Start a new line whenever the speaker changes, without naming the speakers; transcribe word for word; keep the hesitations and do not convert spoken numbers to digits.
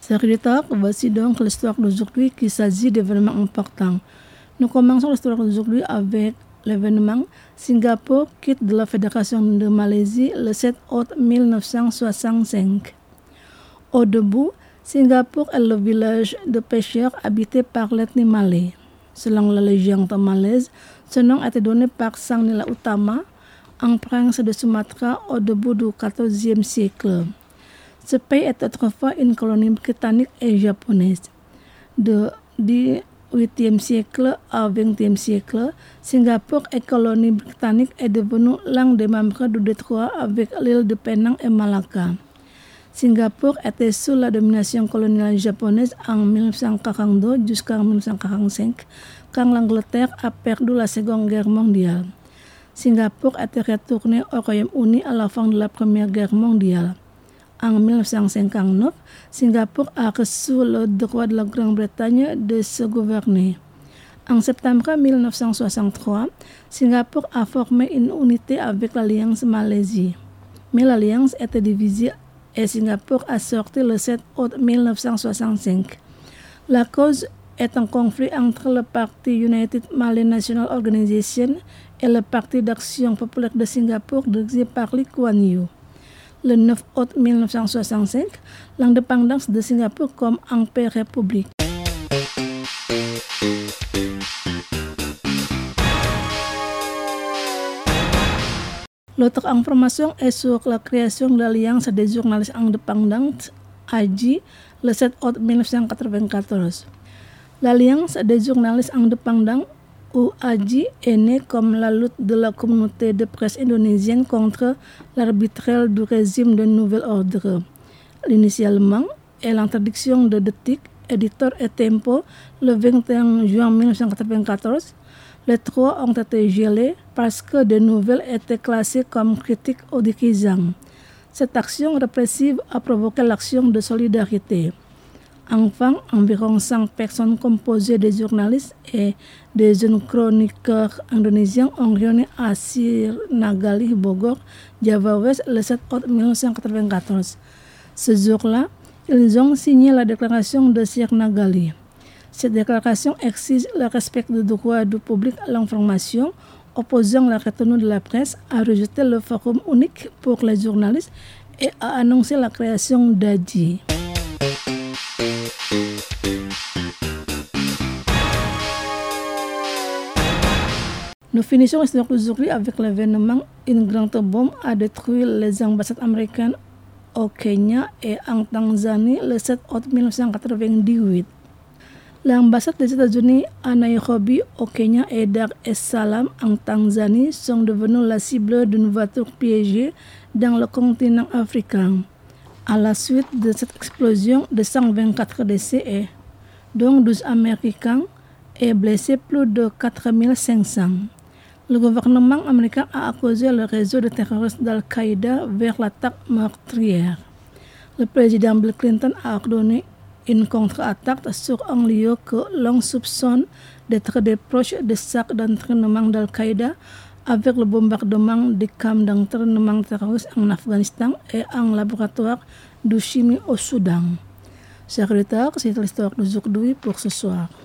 Chers voici donc l'histoire d'aujourd'hui qui s'agit d'événements importants. Nous commençons l'histoire d'aujourd'hui avec l'événement Singapour quitte de la Fédération de Malaisie le sept août mille neuf cent soixante-cinq. Au début, Singapour est le village de pêcheurs habité par l'ethnie malais. Selon la légende malaise, ce nom a été donné par Sang Nila Utama, un prince de Sumatra au début du quatorzième siècle. Ce pays est autrefois une colonie britannique et japonaise. De dix-huitième siècle au vingtième siècle, Singapour est colonie britannique et devenue l'un des membres du détroit avec l'île de Penang et Malacca. Singapour était sous la domination coloniale japonaise en mille neuf cent quarante-deux jusqu'en mille neuf cent quarante-cinq, quand l'Angleterre a perdu la Seconde Guerre mondiale. Singapour était retourné au Royaume-Uni à la fin de la Première Guerre mondiale. En mille neuf cent cinquante-neuf, Singapour a reçu le droit de la Grande-Bretagne de se gouverner. En septembre mille neuf cent soixante-trois, Singapour a formé une unité avec l'Alliance Malaisie. Mais l'Alliance était divisée et Singapour a sorti le sept août mille neuf cent soixante-cinq. La cause est un conflit entre le parti United Malay National Organization et le Parti d'Action Populaire de Singapour dirigé par Lee Kuan Yew. Le neuf août mille neuf cent soixante-cinq, l'indépendance de Singapour comme empire-république. L'autre information est sur la création de l'Alliance des journalistes indépendants, A J, le sept août mille neuf cent quatre-vingt-quatorze. L'Alliance des journalistes indépendants, ou A J, est née comme la lutte de la communauté de presse indonésienne contre l'arbitraire du régime de nouvel ordre. Initialement, et l'interdiction de Detik, Editor et Tempo, le vingt et un juin mille neuf cent quatre-vingt-quatorze, les trois ont été gelés parce que des nouvelles étaient classées comme critiques ou déguisantes. Cette action répressive a provoqué l'action de solidarité. Enfin, environ cent personnes composées de journalistes et des jeunes chroniqueurs indonésiens ont réuni à Sirnagali, Bogor, Java Ouest, le sept août mille neuf cent quatre-vingt-quatorze. Ce jour-là, ils ont signé la déclaration de Sirnagali. Cette déclaration exige le respect du droit du public à l'information, opposant la retenue de la presse, à rejeter le forum unique pour les journalistes et à annoncer la création d'A J. Nous finissons l'histoire d'aujourd'hui avec l'événement une grande bombe a détruit les ambassades américaines au Kenya et en Tanzanie le sept août mille neuf cent quatre-vingt-dix-huit. L'ambassade des États-Unis à Nairobi au Kenya et Dar es Salaam en Tanzanie sont devenues la cible d'une voiture piégée dans le continent africain. À la suite de cette explosion, de cent vingt-quatre décès, dont douze Américains, et blessé plus de quatre mille cinq cents. Le gouvernement américain a accusé le réseau de terroristes d'Al-Qaïda vers l'attaque meurtrière. Le président Bill Clinton a ordonné une contre-attaque sur un lieu que l'on soupçonne d'être des proches des sacs d'entraînement d'Al-Qaïda avec le bombardement des camps d'entraînement terroriste en Afghanistan et un laboratoire de chimie au Soudan. Chers auditeurs, c'est l'histoire d'aujourd'hui pour ce soir.